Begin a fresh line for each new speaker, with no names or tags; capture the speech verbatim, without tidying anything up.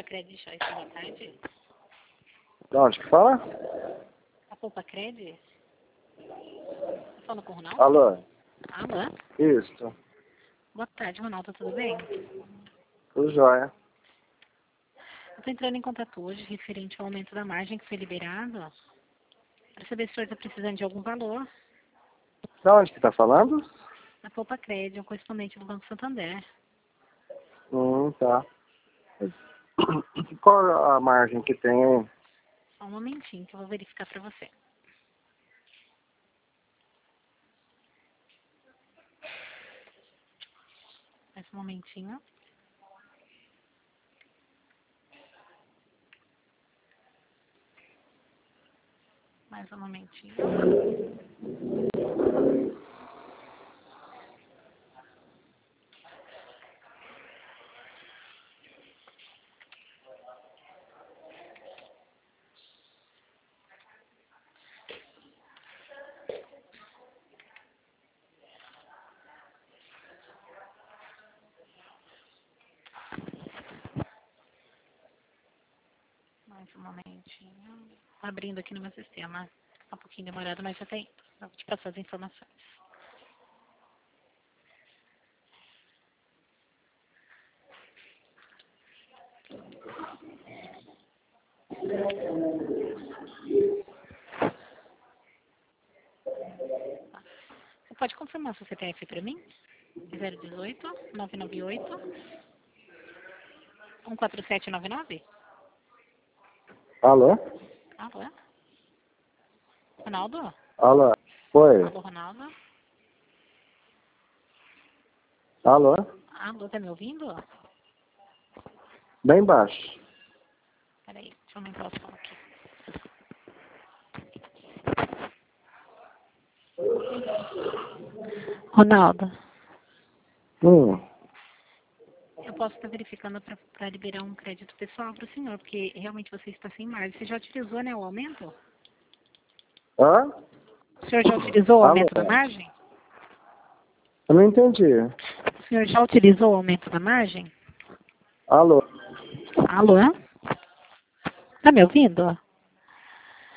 Poupa Credit, Joyce, boa tarde.
De onde que fala?
A Poupa Credit? Tá falando com o Ronaldo?
Alô?
Alô?
Isso.
Boa tarde, Ronaldo, tudo bem?
Tudo jóia.
Eu tô entrando em contato hoje referente ao aumento da margem que foi liberado, para saber se o senhor está precisando de algum valor.
De onde que tá falando?
A Poupa Credit, um correspondente do Banco Santander.
Hum, tá. Qual a margem que tem aí?
Só um momentinho que eu vou verificar para você. Mais um momentinho. Mais um momentinho. Mais um momentinho. Abrindo aqui no meu sistema. Tá um pouquinho demorado, mas já tem. Eu vou te passar as informações. Você pode confirmar seu C P F para mim? zero dezoito, nove nove oito, um quatro sete nove nove?
Alô?
Alô? Ronaldo?
Alô? Oi.
Alô, Ronaldo?
Alô?
Alô, tá me ouvindo?
Bem baixo.
Peraí, deixa eu aumentar o som aqui. Ronaldo,
Hum.
eu posso estar verificando para liberar um crédito pessoal para o senhor, porque realmente você está sem margem. Você já utilizou, né, o aumento?
Hã?
O senhor já utilizou o
Alô?
aumento da margem?
Eu não entendi.
O senhor já utilizou o aumento da margem?
Alô?
Alô? Tá me ouvindo?